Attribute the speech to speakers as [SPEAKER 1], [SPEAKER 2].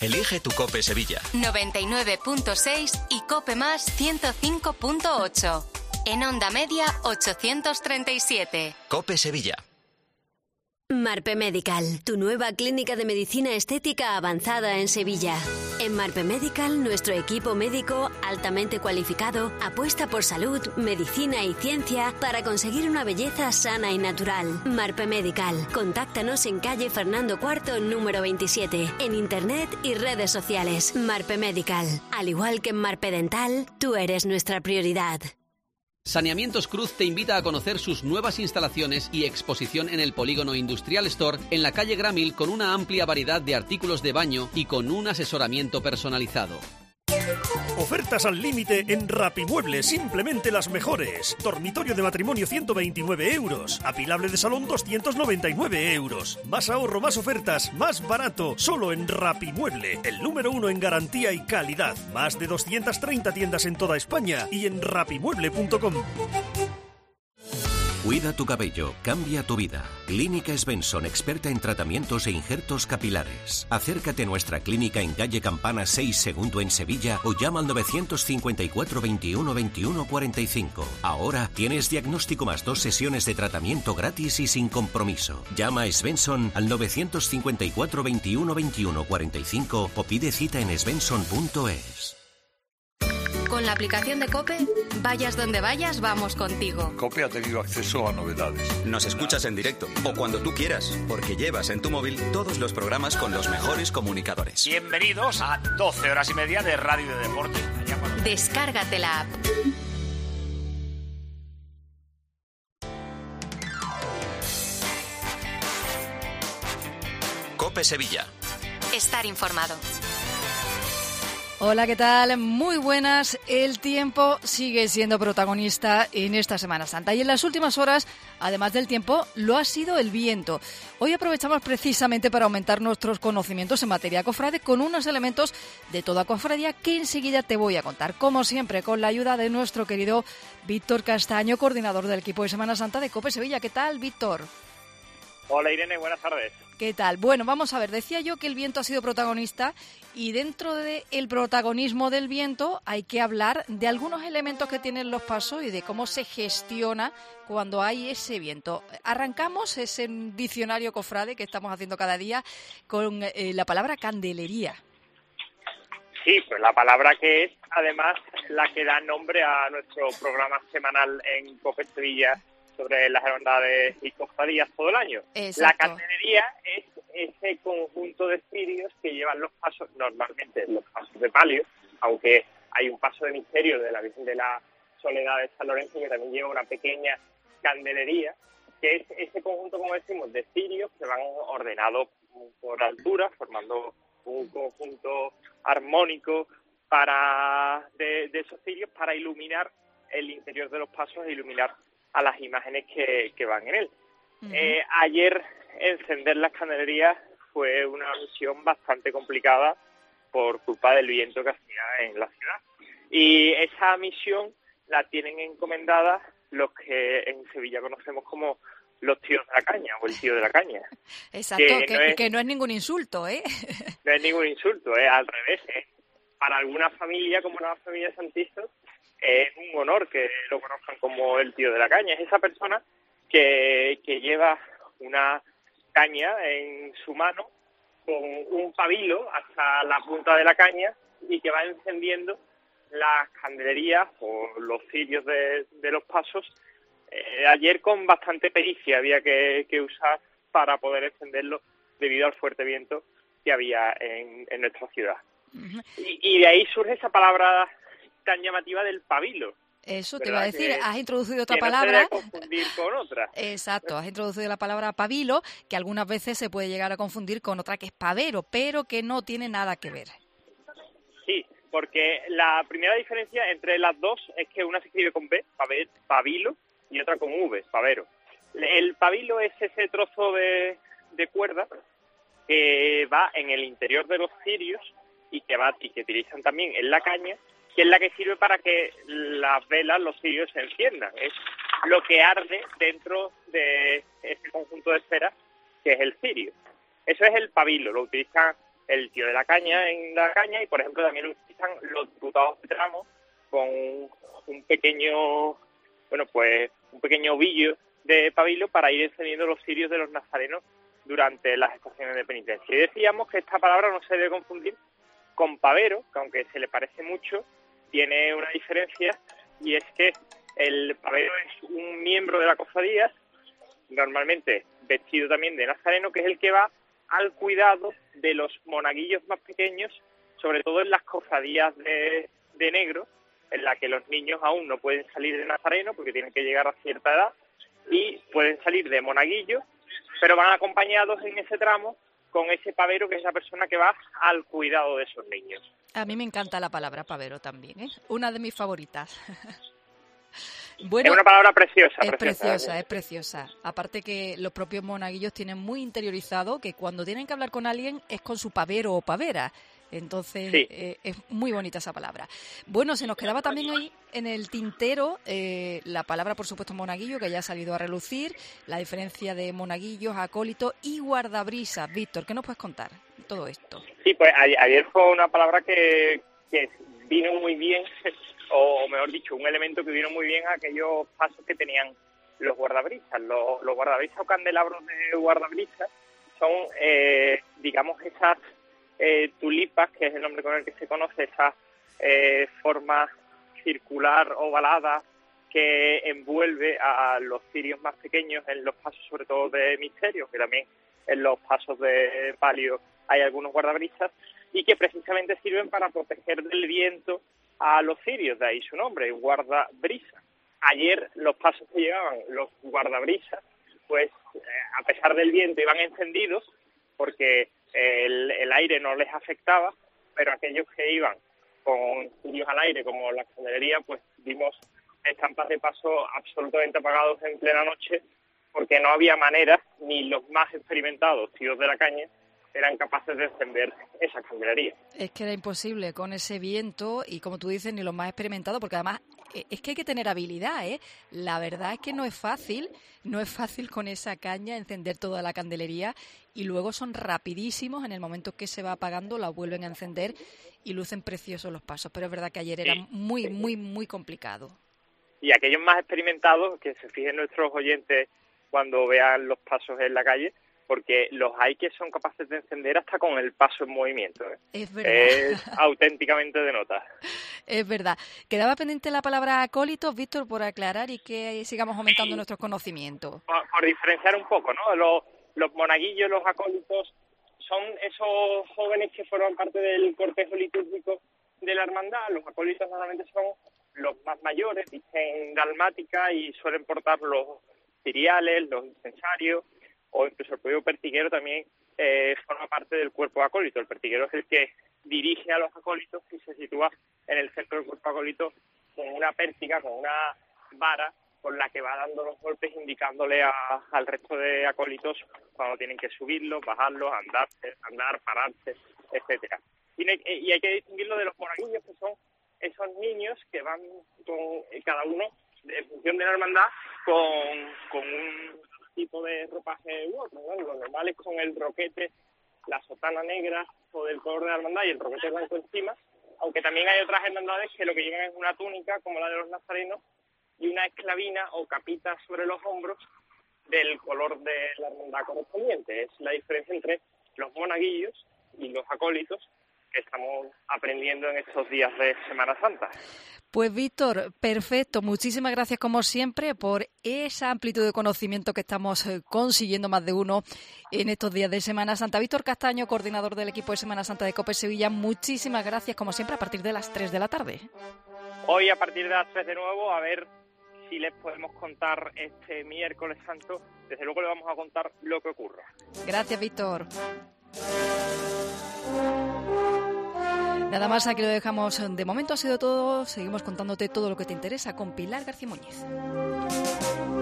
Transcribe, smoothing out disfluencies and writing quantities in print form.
[SPEAKER 1] Elige tu COPE Sevilla.
[SPEAKER 2] 99.6 y COPE Más 105.8. En onda media 837.
[SPEAKER 1] COPE Sevilla.
[SPEAKER 3] Marpe Medical, tu nueva clínica de medicina estética avanzada en Sevilla. En Marpe Medical, nuestro equipo médico altamente cualificado apuesta por salud, medicina y ciencia para conseguir una belleza sana y natural. Marpe Medical, contáctanos en calle Fernando IV, número 27, en internet y redes sociales. Marpe Medical, al igual que en Marpe Dental, tú eres nuestra prioridad.
[SPEAKER 4] Saneamientos Cruz te invita a conocer sus nuevas instalaciones y exposición en el Polígono Industrial Store en la calle Gramil, con una amplia variedad de artículos de baño y con un asesoramiento personalizado.
[SPEAKER 5] Ofertas al límite en Rapimueble, simplemente las mejores. Dormitorio de matrimonio 129 euros. Apilable de salón 299 euros. Más ahorro, más ofertas, más barato. Solo en Rapimueble, el número 1 en garantía y calidad. Más de 230 tiendas en toda España y en rapimueble.com.
[SPEAKER 6] Cuida tu cabello, cambia tu vida. Clínica Svensson, experta en tratamientos e injertos capilares. Acércate a nuestra clínica en calle Campana 6 Segundo en Sevilla o llama al 954 21 21 45. Ahora tienes diagnóstico más 2 sesiones de tratamiento gratis y sin compromiso. Llama a Svensson al 954 21 21 45 o pide cita en svensson.es.
[SPEAKER 2] Con la aplicación de COPE, vayas donde vayas, vamos contigo.
[SPEAKER 7] COPE ha tenido acceso a novedades.
[SPEAKER 1] Nos escuchas en directo o cuando tú quieras, porque llevas en tu móvil todos los programas con los mejores comunicadores.
[SPEAKER 8] Bienvenidos a 12 horas y media de radio y de deporte.
[SPEAKER 2] Descárgate la app.
[SPEAKER 1] COPE Sevilla.
[SPEAKER 2] Estar informado.
[SPEAKER 9] Hola, ¿qué tal? Muy buenas. El tiempo sigue siendo protagonista en esta Semana Santa y en las últimas horas, además del tiempo, lo ha sido el viento. Hoy aprovechamos precisamente para aumentar nuestros conocimientos en materia cofrade con unos elementos de toda cofradía que enseguida te voy a contar, como siempre, con la ayuda de nuestro querido Víctor Castaño, coordinador del equipo de Semana Santa de COPE Sevilla. ¿Qué tal, Víctor?
[SPEAKER 10] Hola, Irene, buenas tardes.
[SPEAKER 9] ¿Qué tal? Bueno, vamos a ver, decía yo que el viento ha sido protagonista y dentro del protagonismo del viento hay que hablar de algunos elementos que tienen los pasos y de cómo se gestiona cuando hay ese viento. Arrancamos ese diccionario cofrade que estamos haciendo cada día con la palabra candelería.
[SPEAKER 10] Sí, pues la palabra que es además la que da nombre a nuestro programa semanal en COPE Sevilla sobre las hermandades y cofradías todo el año.
[SPEAKER 9] Exacto.
[SPEAKER 10] La candelería es ese conjunto de cirios que llevan los pasos, normalmente los pasos de palio, aunque hay un paso de misterio de la Virgen de la Soledad de San Lorenzo que también lleva una pequeña candelería, que es ese conjunto, como decimos, de cirios que van ordenados por altura, formando un conjunto armónico de esos cirios para iluminar el interior de los pasos e iluminar a las imágenes que van en él. Uh-huh. Ayer encender las candelerías fue una misión bastante complicada por culpa del viento que hacía en la ciudad. Y esa misión la tienen encomendada los que en Sevilla conocemos como los tíos de la caña o el tío de la caña.
[SPEAKER 9] Exacto, que no es ningún insulto, ¿eh?
[SPEAKER 10] No es ningún insulto, al revés. Para alguna familia, como la familia Santizo, es un honor que lo conozcan como el tío de la caña. Es esa persona que lleva una caña en su mano con un pabilo hasta la punta de la caña y que va encendiendo las candelerías o los cirios de los pasos. Ayer con bastante pericia había que usar para poder encenderlo debido al fuerte viento que había en nuestra ciudad. Uh-huh. Y de ahí surge esa palabra tan llamativa del pabilo.
[SPEAKER 9] Eso te iba a decir, has introducido otra palabra.
[SPEAKER 10] No se debe confundir con otra.
[SPEAKER 9] Exacto, has introducido la palabra pabilo, que algunas veces se puede llegar a confundir con otra que es pavero, pero que no tiene nada que ver.
[SPEAKER 10] Sí, porque la primera diferencia entre las dos es que una se escribe con B, pabilo, y otra con V, pavero. El pabilo es ese trozo de cuerda que va en el interior de los cirios y que utilizan también en la caña, que es la que sirve para que las velas, los cirios se enciendan. Es lo que arde dentro de ese conjunto de esferas que es el cirio. Eso es el pabilo, lo utilizan el tío de la caña en la caña, y por ejemplo también lo utilizan los diputados de tramo con un pequeño ovillo de pabilo para ir encendiendo los cirios de los nazarenos durante las estaciones de penitencia. Y decíamos que esta palabra no se debe confundir con pavero, que aunque se le parece mucho, tiene una diferencia, y es que el pavero es un miembro de la cofradía, normalmente vestido también de nazareno, que es el que va al cuidado de los monaguillos más pequeños, sobre todo en las cofradías de negro, en la que los niños aún no pueden salir de nazareno porque tienen que llegar a cierta edad, y pueden salir de monaguillo, pero van acompañados en ese tramo con ese pavero, que es la persona que va al cuidado de esos niños.
[SPEAKER 9] A mí me encanta la palabra pavero también, ¿eh? Una de mis favoritas. Bueno,
[SPEAKER 10] es una palabra preciosa.
[SPEAKER 9] Es preciosa. Aparte que los propios monaguillos tienen muy interiorizado que cuando tienen que hablar con alguien es con su pavero o pavera. Entonces, sí. Es muy bonita esa palabra. Bueno, se nos quedaba también ahí en el tintero la palabra, por supuesto, monaguillo, que ya ha salido a relucir, la diferencia de monaguillos, acólitos y guardabrisas. Víctor, ¿qué nos puedes contar de todo esto?
[SPEAKER 10] Sí, pues ayer fue una palabra que vino muy bien, o mejor dicho, un elemento que vino muy bien a aquellos pasos que tenían los guardabrisas. Los guardabrisas o candelabros de guardabrisas son, digamos, esas tulipas, que es el nombre con el que se conoce, esa forma circular ovalada que envuelve a los cirios más pequeños en los pasos, sobre todo de misterio, que también en los pasos de palio hay algunos guardabrisas, y que precisamente sirven para proteger del viento a los cirios, de ahí su nombre, guardabrisa. Ayer los pasos que llevaban los guardabrisas, pues a pesar del viento iban encendidos porque el aire no les afectaba, pero aquellos que iban con cirios al aire, como la candelería, pues vimos estampas de paso absolutamente apagados en plena noche, porque no había manera, ni los más experimentados tíos de la caña eran capaces de encender esa candelería.
[SPEAKER 9] Es que era imposible con ese viento y, como tú dices, ni los más experimentados, porque además es que hay que tener habilidad, ¿eh? La verdad es que no es fácil con esa caña encender toda la candelería, y luego son rapidísimos, en el momento que se va apagando la vuelven a encender y lucen preciosos los pasos, pero es verdad que ayer era muy, muy, muy complicado.
[SPEAKER 10] Y aquellos más experimentados, que se fijen nuestros oyentes cuando vean los pasos en la calle, porque los hay que son capaces de encender hasta con el paso en movimiento, ¿eh?
[SPEAKER 9] Es verdad.
[SPEAKER 10] Es auténticamente de nota.
[SPEAKER 9] Es verdad. Quedaba pendiente la palabra acólitos, Víctor, por aclarar y que sigamos aumentando nuestros conocimientos.
[SPEAKER 10] Por diferenciar un poco, ¿no? Los monaguillos, los acólitos, son esos jóvenes que forman parte del cortejo litúrgico de la hermandad. Los acólitos normalmente son los más mayores, visten dalmática y suelen portar los ciriales, los incensarios, o incluso el propio pertiguero también forma parte del cuerpo acólito. El pertiguero es el que dirige a los acólitos y se sitúa en el centro del cuerpo acólito con una pértiga, con una vara con la que va dando los golpes, indicándole al resto de acólitos cuando tienen que subirlos, bajarlos, andar, pararse, etcétera. Y hay que distinguirlo de los monaguillos, que son esos niños que van con cada uno, en función de la hermandad, con un tipo de ropaje u otro, ¿no? Lo normal es con el roquete, la sotana negra o del color de la hermandad y el roquete blanco encima, aunque también hay otras hermandades que lo que llevan es una túnica, como la de los nazarenos, y una esclavina o capita sobre los hombros del color de la hermandad correspondiente. Es la diferencia entre los monaguillos y los acólitos que estamos aprendiendo en estos días de Semana Santa.
[SPEAKER 9] Pues Víctor, perfecto. Muchísimas gracias como siempre por esa amplitud de conocimiento que estamos consiguiendo más de uno en estos días de Semana Santa. Víctor Castaño, coordinador del equipo de Semana Santa de COPE Sevilla, muchísimas gracias como siempre a partir de las 3 de la tarde.
[SPEAKER 10] Hoy a partir de las 3 de nuevo, a ver si les podemos contar este miércoles santo. Desde luego le vamos a contar lo que ocurra.
[SPEAKER 9] Gracias, Víctor. Nada más, aquí lo dejamos. De momento ha sido todo. Seguimos contándote todo lo que te interesa con Pilar García Muñiz.